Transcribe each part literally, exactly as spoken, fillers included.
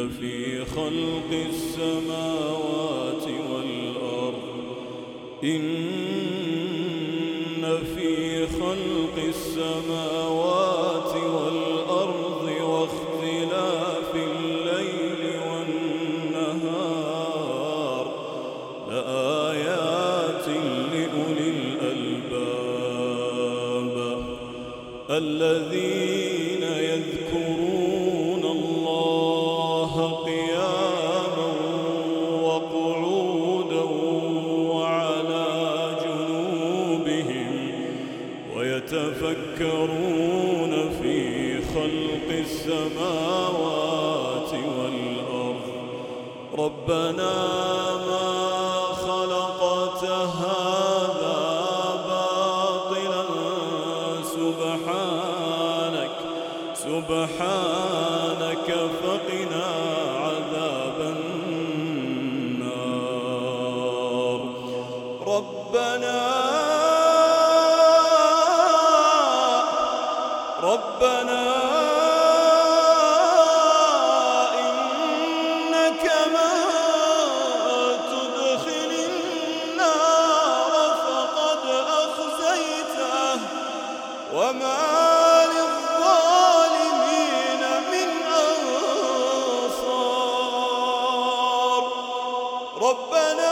في خلق السماوات والأرض إن في خلق السماوات والأرض واختلاف الليل والنهار لآيات لأولي الألباب الذين يذكرون الله قياما وقعودا وعلى جنوبهم ويتفكرون في خلق السماوات والأرض ربنا ما خلقت هذا باطلا سبحانك سبحانك فقنا عذاب النار ربنا ربنا إنك من تدخل النار فقد أخزيته وما للظالمين من أنصار ربنا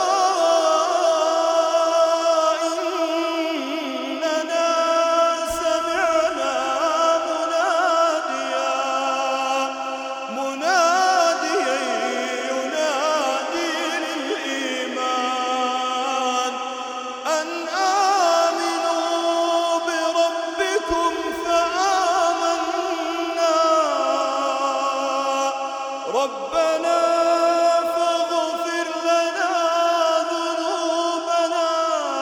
ربنا فاغفر لنا ذنوبنا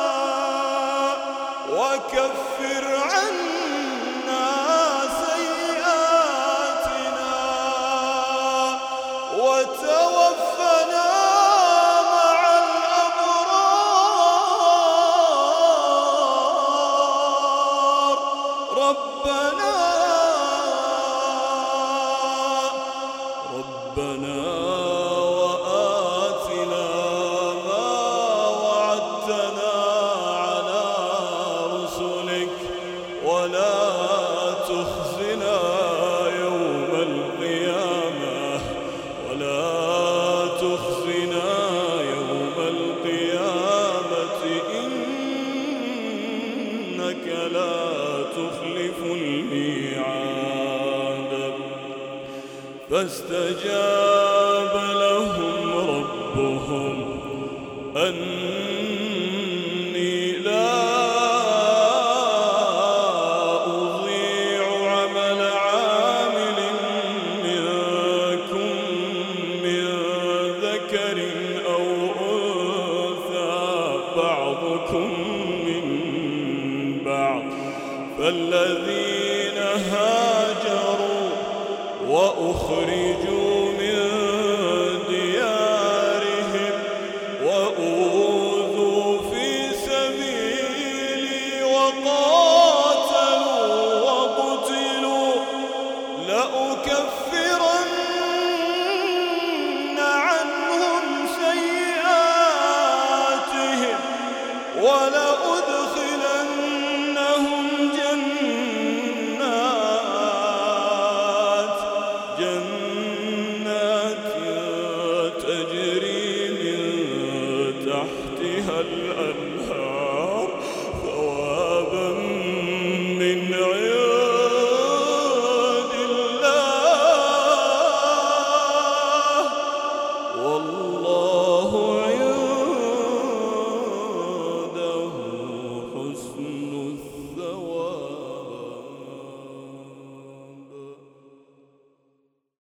وكفر عنا سيئاتنا وتوفنا مع الأبرار ربنا ربنا وآتنا ما وعدتنا على رسلك ولا تخزنا يوم القيامة ولا تخزنا يوم القيامة إنك لا تخلف الميعاد فاستجاب لهم ربهم أني لا أضيع عمل عامل منكم من ذكر أو أنثى بعضكم من بعض فالذين هاجروا وأخرجوا من ديارهم وأوذوا في سبيلي وقاتلوا وقتلوا لأكفرن عنهم سيئاتهم ولأدخلنهم جنات جنات تجري من تحتها الأنهار